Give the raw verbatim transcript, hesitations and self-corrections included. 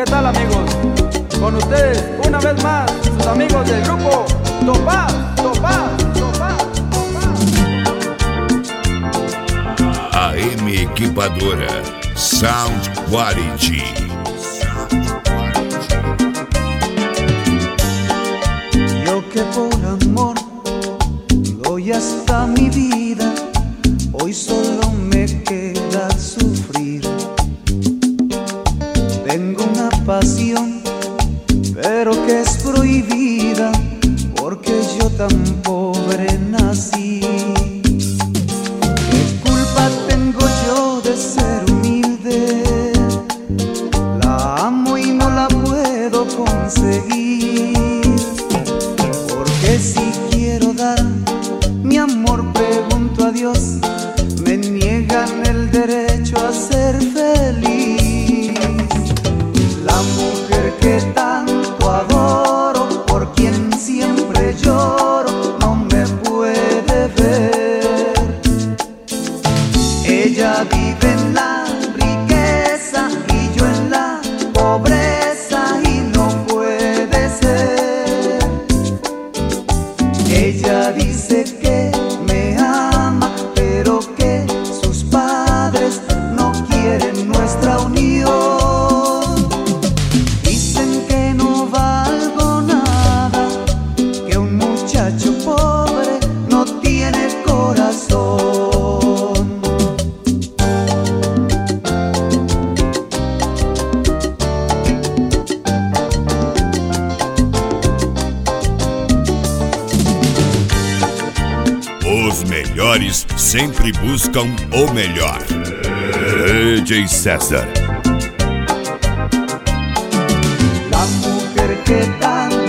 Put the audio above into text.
¿Qué tal, amigos? Con ustedes, una vez más, sus amigos del grupo Topaz, Topaz, Topaz, Topaz. A M Equipadora Sound Quality. Yo que por amor doy hasta mi vida, hoy solo me queda sufrir. Tengo una pasión, pero que es prohibida, porque yo tan pobre nací. ¿Qué culpa tengo yo de ser humilde? La amo y no la puedo conseguir. Porque si quiero dar mi amor, pregunto a Dios, me niegan el derecho a ser feliz. La mujer que tanto adoro, por quien siempre lloro, no me puede ver. Ella vive en la riqueza y yo en la pobreza, y no puede ser. Ella dice que me ama, pero que sus padres no quieren nuestra unión. Dicen que no valgo nada, que un muchacho pobre no tiene corazón. Os melhores sempre buscam o melhor. D J César. La mujer que tanto